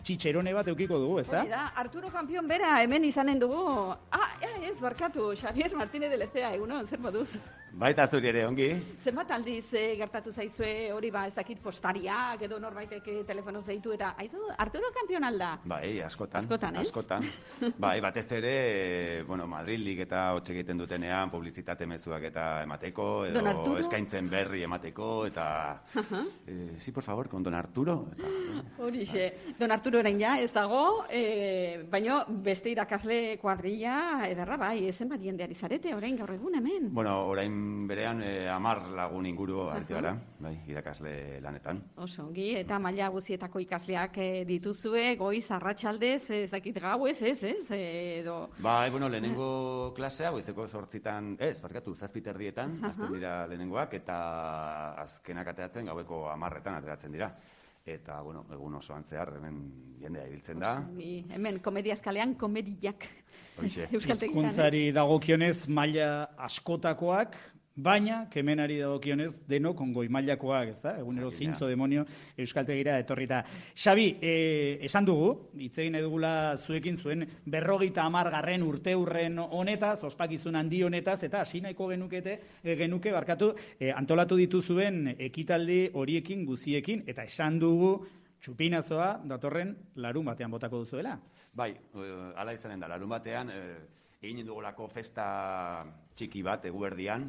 txitxerone bat eukiko dugu, ez da? Arturo Kampion bera hemen izanen dugu. Ez, barkatu, Xavier Martínez de Lezea, egunon, zer moduz? Baita zuri ere, ongi. Zenbat aldiz gertatu zaizue hori ez dakit postariak edo norbaitek telefono zeitu eta Arturo Kampion alda? Bai, askotan. Askotan, ez? Askotan. Bai, batez ere, Madrilik eta hotx egiten dutenean publizitate mezuak eta emateko, edo eskaintzen berri emateko, eta... Sí, por favor, con Don Arturo. Horixe, Don Arturo erain ja, ez dago, baina beste irakasle kuadrilla ederra, bai, zenbat jendeari zarete, orain gaur egun hemen? Bueno, orain berean 10 lagun inguru aritu gara, bai, irakasle lanetan. Oso, ongi, eta maila guzietako ikasleak dituzue, goiz, arratsaldez, ez dakit gauez, edo... Bai, lehenengo klasea, goizeko 8:00, barkatu, 7:30, hasten dira lehenengoak, eta azkenak ateratzen gaueko 10:00 ateratzen dira. Eta, egun osoan zehar, hemen jendea ibiltzen da. Hemen, komedia eskalean, komediak. Hizkuntzari dagokionez maila askotakoak, baina kemenari dagokionez denok goi mailakoak, ez da? Egunero zintzo demonio euskaltegira etorrita. Xabi, esan dugu, hitz egin edugula zuekin zuen 50. urte hurren honetaz, ospakizun handi honetaz, eta hasi nahiko genuke antolatu dituzuen ekitaldi horiekin guziekin, eta esan dugu txupinazoa datorren larun batean botako duzuela. Bai, hala izanen da, larun batean egin dugulako festa txiki bat eguerdian,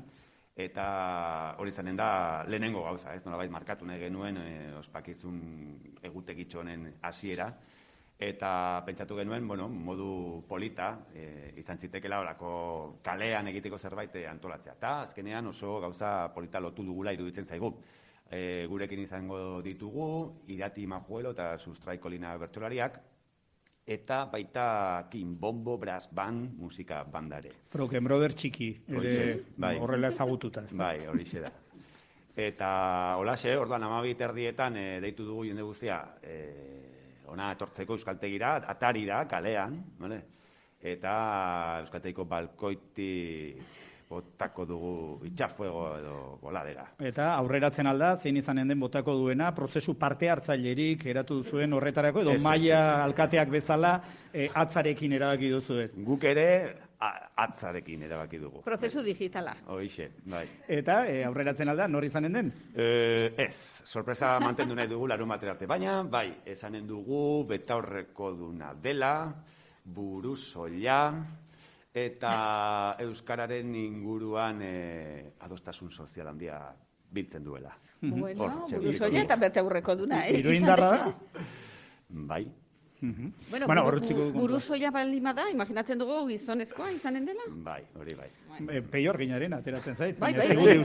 eta hori izanen da lehenengo gauza, ez nolabait markatu nahi genuen ospakizun egutegitxo honen hasiera, eta pentsatu genuen, modu polita izan zitekela horako kalean egiteko zerbait antolatzea. Eta azkenean oso gauza polita lotu dugula iruditzen zaigu. Gurekin izango ditugu, Irati Majuelo eta Sustraikolina bertsolariak, eta baita Kimbombo Brass Band musika bandare. Broken Brother txiki, horrela ezagututa. Bai, horixe da. Eta holaxe, orduan 12:30 deitu dugu jende guztia ona etortzeko euskaltegira, atarira, kalean, eta euskaltegiko balkoiti botako dugu itxafuego edo boladera. Eta aurreratzen alda, zein izanen den botako duena, prozesu parte hartzailerik eratu duzuen horretarako, edo maila alkateak bezala atzarekin erabaki duzuet. Guk ere atzarekin erabaki dugu. Prozesu digitala. Hoixe, bai. Eta aurreratzen alda, nor izanen den? Ez, sorpresa mantendu nahi dugu larun batera arte, baina, bai, esanen dugu betaurreko duna dela, burusoila, eta euskararen inguruan adostasun sozial handia biltzen duela. Bueno, burusoila eta betaurreko duna, Iruindarra da? Bai. Burusoila balima da, imaginatzen dugu gizonezkoa izanen dela? Bai, hori bai. Peior ginaren ateratzen zait. Bai.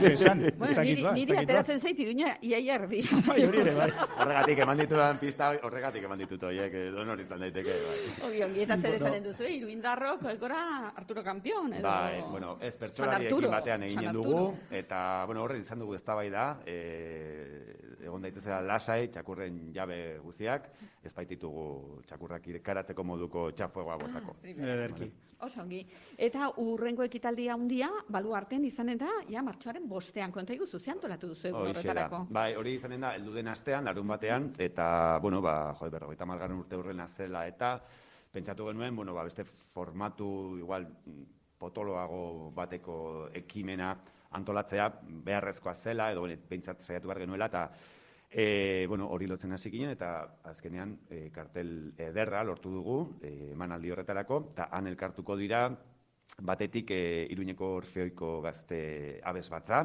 Niri ateratzen zait Iruña iaia erdi. Bai, hori ere, bai. Horregatik eman ditudan pista, horregatik eman ditut horiek, donor izan daiteke. Ongi, eta zer esanen duzu, Iruindarrok, ekora Arturo Kampion, edo... Bai, ez pertsolariekin batean eginen dugu, eta horre izan dugu eztabaida, egon daitezela lasai, txakurren jabe guziak, ez baititugu txakurrak ikaratzeko moduko txafuegoa botako. Oso ongi. Eta urrengo ekitaldi handia, Baluarten izanen da, martxoaren 5 konta iguzu, zeantolatu duzu horretarako. Bai, hori izanen da, heldu den astean, larun batean, eta, 50. urte hurren azela, eta pentsatu genuen, beste formatu, igual, potoloago bateko ekimena antolatzea beharrezkoa zela, edo pentsat saiatu behar genuela, eta hori lotzen hasi ginen, eta azkenean kartel ederra lortu dugu, emanaldi horretarako, eta han elkartuko dira, batetik Iruñeko Orfeoiko Gazte Abes Batza,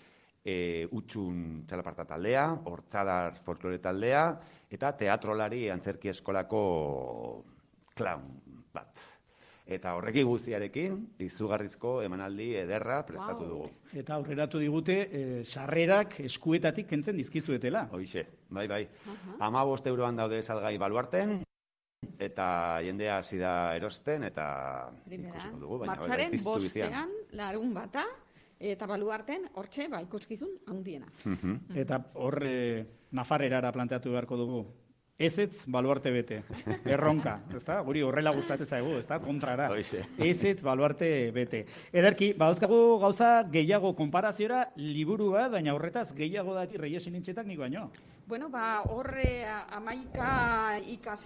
Utxun Txalaparta taldea, Hortzadar Folklore taldea, eta Teatrolari Antzerki Eskolako Clown bat. Eta horreki guztiarekin, izugarrizko emanaldi ederra prestatu dugu. Eta aurreratu digute, sarrerak eskuetatik kentzen dizkizuetela. Hoixe, bai. 15 euroan daude salgai Baluarten, eta jendea hasi da erosten, eta ikusiko dugu. Martxoaren 5 larun bata, eta Baluarten hortxe ikuskizun handiena. Eta hor Nafarrerara planteatu beharko dugu. ezetz baluarte bete, erronka, ezta? Guri horrela gustatzen zaigu, ezta? Kontrara. Ezetz baluarte bete. Ederki, badauzkagu gauza gehiago konparaziora liburu bat, baina horretaz gehiago daki Reyes Nintxetak nik baino. Bueno, horre 11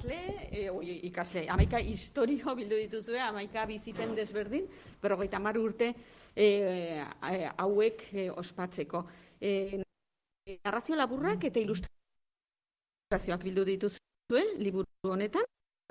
ikasle, 11 historio bildu dituzue, 11 bizipen desberdin, 50 urte hauek ospatzeko. Narrazio laburrak eta ilustrazioak bildu dituzuen liburu honetan,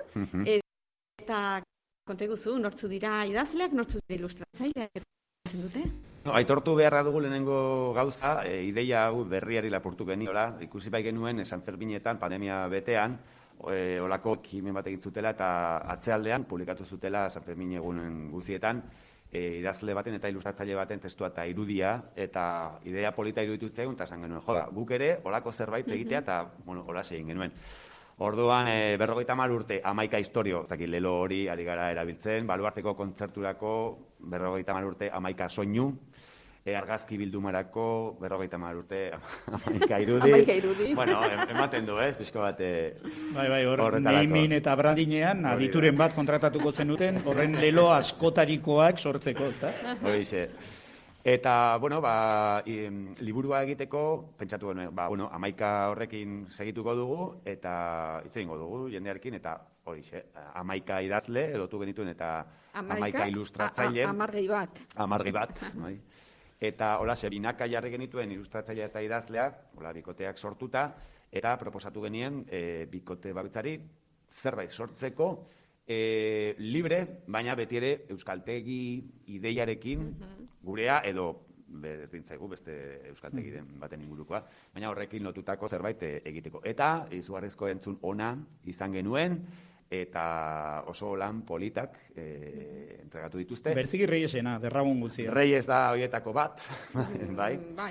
eta konta guzu, nortzu dira idazleak, nortzu dira ilustratzaileak dute? Aitortu beharra dugu lehenengo gauza, ideia hau berriari lapurtu geniola, ikusi bai genuen San Ferminetan, pandemia betean, olako ekimen bat egin zutela eta atzealdean publikatu zutela San Fermin egunen guztietan, idazle baten eta ilustratzaile baten testua eta irudia, eta idea polita iruditu zaigun, eta esan genuen, joda, guk ere olako zerbait egitea, eta, bueno, hola egin genuen. Orduan, 50 urte, 11 historio, lelo hori ari gara erabiltzen, baluarteko kontzerturako, 50 urte, 11 soinu, argazki bildumarako, 50 urte, 11 irudi. 11 irudi. Bueno, ematen du, pixko bat Bai, Neimin eta Brandinean, adituren bat kontratatuko zenuten, horren lelo askotarikoak sortzeko, ezta? Horixe. Eta, bueno, liburua egiteko, pentsatu genuen, 11 horrekin segituko dugu, eta hitz egingo dugu jendearekin, eta horixe, 11 idazle, edotu genituen, eta 11 ilustratzaile. Amargi bat, bai. Eta, holaxe, binaka jarri genituen ilustratzaile eta idazleak, bikoteak sortuta, eta proposatu genien, bikote bakoitzari zerbait sortzeko, libre, baina beti ere euskaltegi ideiarekin, gurea edo berdintzaigu beste euskaltegi baten ingurukoa, baina horrekin lotutako zerbait egiteko. Eta izugarrizko entzun ona izan genuen, eta oso lan politak entregatu dituzte. Berziki Reyesena, derragun guzia. Reyes da horietako bat, bai.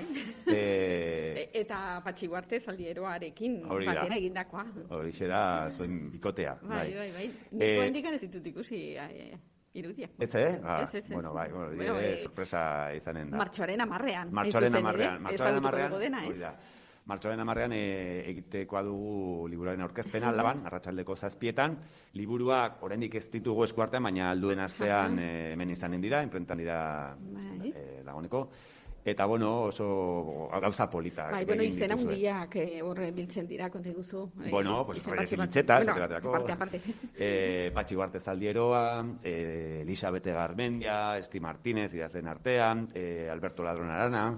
Eta Patxi Guarte zaldieroarekin batera egindakoa. Horixe da zuen bikotea. Bai. Niko indikan ez ditut ikusi irudiak. Ez, Bueno, sorpresa izanen da. Martxoaren 10-ean. Martxoaren 10-ean egitekoa dugu liburuaren aurkezpena Laban, arratsaldeko 7etan. Liburuak oraindik ez ditugu eskuartean, baina alduen astean hemen izanen dira, inprentan dira dagoeneko. Eta, bueno, oso gauza polita. Bai, bueno, izena hundiak horre biltzen dira, konta guzu. Bueno, pues Reyes Nintxeta, aparte. Patxi Guarte Zaldieroa, Elisabete Garmendia, Esti Martínez, idazleen artean, Alberto Ladron Arana,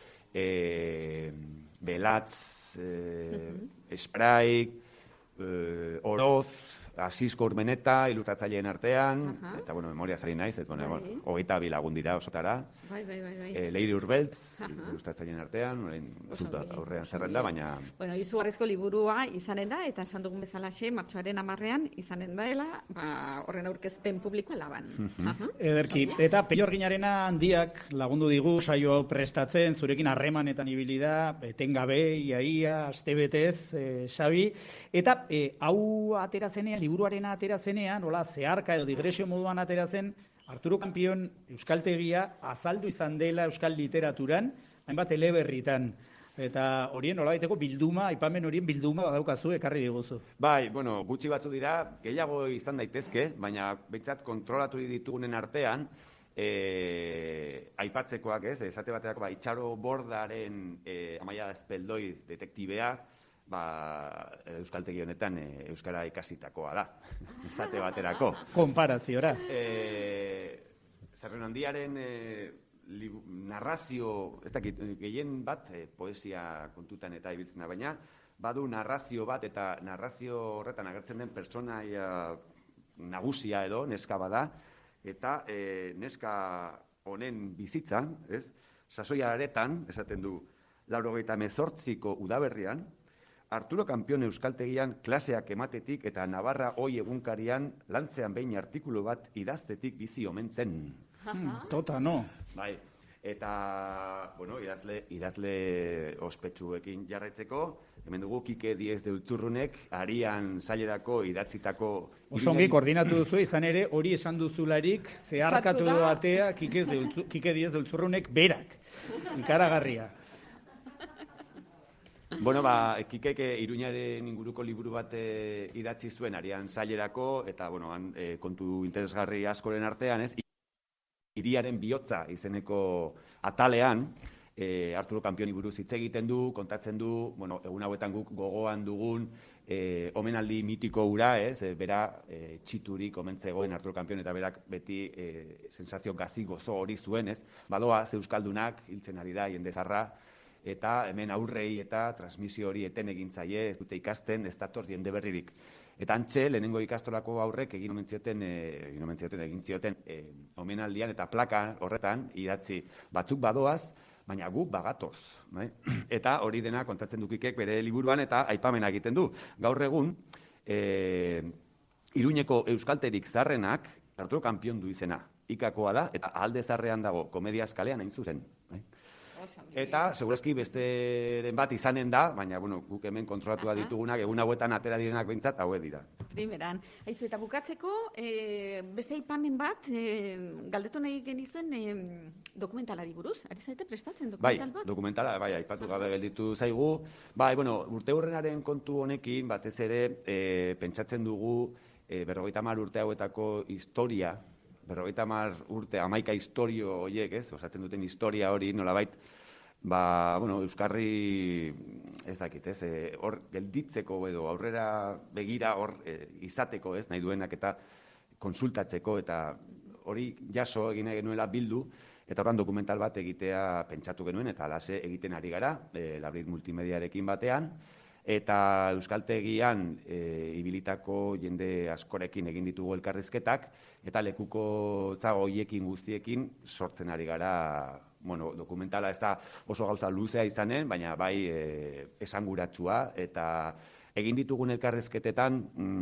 Belatz, Spraik, Oroz, Asisko Urmeneta, ilustratzaileen artean, eta, bueno, memoria zari naiz, 22 lagun dira osotara. Bai. Leire Urbeltz, ilustratzaileen artean, aurrean zerrenda, baina... Bueno, izugarrizko liburua izanen da, eta esan dugun bezalaxe, martxoaren 10-ean izanen daela, horren aurkezpen publikoa Laban. Ederki, eta Peñorginarena handiak lagundu digu, saio hau prestatzen, zurekin harremanetan ibili da, etengabe, iaia, astebetez, Xabi, eta hau atera zenean, liburuarena atera zenean, hola, zeharka edo digresio moduan atera zen, Arturo Kampion euskaltegia azaldu izan dela euskal literaturan, hainbat eleberritan. Eta horien nolabaiteko bilduma, aipamen horien bilduma badaukazu ekarri diguzu. Bai, bueno, gutxi batzu dira, gehiago izan daitezke, baina behintzat kontrolatu ditugunen artean, aipatzekoak ez, esate baterako, Itxaro Bordaren Amaia Azpeldoi detektibeak, euskaltegi honetan euskara ikasitakoa da, esate baterako. Konparaziora. Zerrenondiaren narrazio, ez dakit, gehien bat poesia kontutan eta ibiltzen da, baina badu narrazio bat eta narrazio horretan agertzen den pertsonaia nagusia edo, neska bada, eta neska honen bizitzan, ez, sasoia aretan, esaten du, 98ko udaberrian, Arturo Kampion euskaltegian klaseak ematetik eta Navarra Oi egunkarian lantzean behin artikulu bat idaztetik bizi omen zen. Tota, no? Bai, eta, bueno, idazle ospetsuekin jarraitzeko, hemen dugu Kike Diez de Ultzurrunek, arian sailerako idatzitako... Osongi koordinatu duzu, izan ere, hori esan duzularik, zeharkatu du atea Kike Diez de Ultzurrunek berak. Ikaragarria. Bueno, Kikek Iruñaren inguruko liburu bat idatzi zuen Arian Sailerako, eta, bueno, kontu interesgarri askoren artean, ez? Hiriaren bihotza izeneko atalean, Arturo Campioni buruz hitz egiten du, kontatzen du, bueno, egun hauetan guk gogoan dugun omenaldi mitiko hura, ez? Bera txiturik omentzegoen Arturo Campioni eta berak beti sensazio gazi gozo hori zuen, ez? Badoa, euskaldunak hiltzen ari da jende zarra, eta hemen aurrei eta transmisio hori eten egintzaile, ez dute ikasten, ez dator jende berririk. Eta antxe, lehenengo ikastolako aurrek egin zioten omenaldian eta plaka horretan idatzi batzuk badoaz, baina guk bagatoz. Eta hori dena kontatzen du Kikek bere liburuan eta aipamena egiten du. Gaur egun, Iruñeko euskalterik zarrenak Arturo Campion du izena. Ikakoa da, eta alde zarrean dago, Komedia Eskalean hain zuzen. Eta, segurazki, besteren bat izanen da, baina, bueno, guk hemen kontrolatua ditugunak, egun hauetan atera direnak behintzat, hauek dira. Primeran. Aizu, eta bukatzeko, beste aipamen bat, galdetu nahi genizuen dokumentalari buruz. Ari zaite prestatzen dokumental bat? Bai, dokumentala, aipatu gabe gelditu zaigu. Bai, bueno, urte hurrenaren kontu honekin, batez ere, pentsatzen dugu, 50 urte hauetako historia, 50 urte, 11 historio horiek, ez, osatzen duten historia hori, nolabait, bueno, euskarri, ez dakit, ez, hor gelditzeko edo aurrera begira hor izateko, ez, nahi duenak eta konsultatzeko, eta hori jaso egin genuela bildu, eta horran dokumental bat egitea pentsatu genuen, eta alase egiten ari gara, Labrit Multimediarekin batean, eta euskaltegian ibilitako jende askorekin egin ditugu elkarrizketak, eta lekuko zago hoiekin guztiekin sortzen ari gara, bueno, dokumentala ez da oso gauza luzea izanen, baina bai esanguratsua, eta egin ditugun elkarrizketetan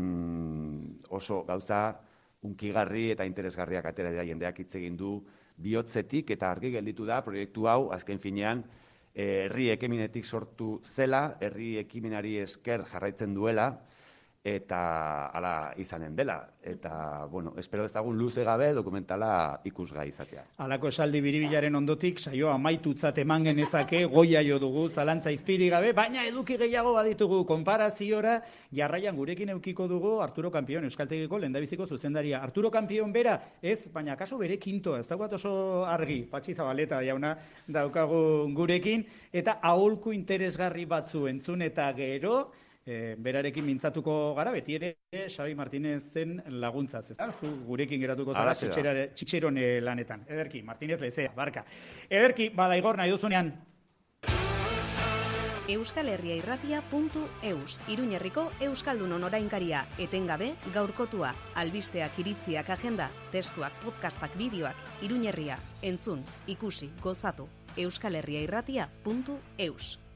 oso gauza unkigarri eta interesgarriak atera dira, jendeak hitz egin du bihotzetik, eta argi gelditu da proiektu hau azken finean herri ekimenetik sortu zela, herri ekimenari esker jarraitzen duela, eta hala izanen dela. Eta, bueno, espero ezagun luze gabe dokumentala ikusgai izatea. Halako esaldi biribilaren ondotik, saioa amaitutzat eman genezake, goia jo dugu, zalantza izpiri gabe, baina eduki gehiago baditugu konparaziora, jarraian gurekin eukiko dugu Arturo Campion, euskaltegiko lehendabiziko zuzendaria. Arturo Campion bera, ez, baina kaso bere kintoa, ez dagoat oso argi, Patxi Zabaleta jauna daukagu gurekin, eta aholku interesgarri batzu entzun eta gero, berarekin mintzatuko gara, beti ere Xabi Martinezen laguntzaz, ez da? Zu gurekin geratuko zara txitxeron lanetan. Ederki, Martinez lezea, barka. Ederki, bada Igor, nahi duzunean. euskalherriairratia.eus, Iruñerriko Euskaldunon orainkaria, etengabe gaurkotua, albisteak, iritziak, agenda, testuak, podcastak, bideoak, Iruñerria, entzun, ikusi, gozatu, euskalherriairratia.eus.